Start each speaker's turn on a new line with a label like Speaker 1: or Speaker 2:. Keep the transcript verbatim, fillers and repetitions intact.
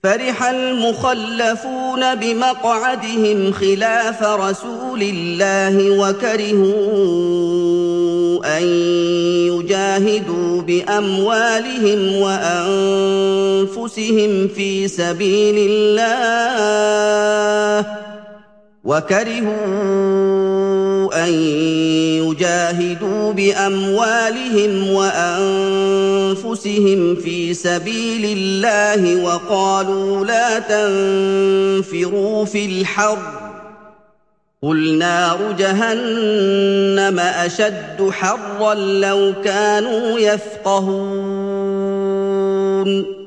Speaker 1: فرح المخلفون بمقعدهم خلاف رسول الله وكرهوا أن يجاهدوا بأموالهم وأنفسهم في سبيل الله وكرهوا أن يجاهدوا بأموالهم وأنفسهم في سبيل الله وقالوا لا تنفروا في الحر قل نار جهنم أشد حرا لو كانوا يفقهون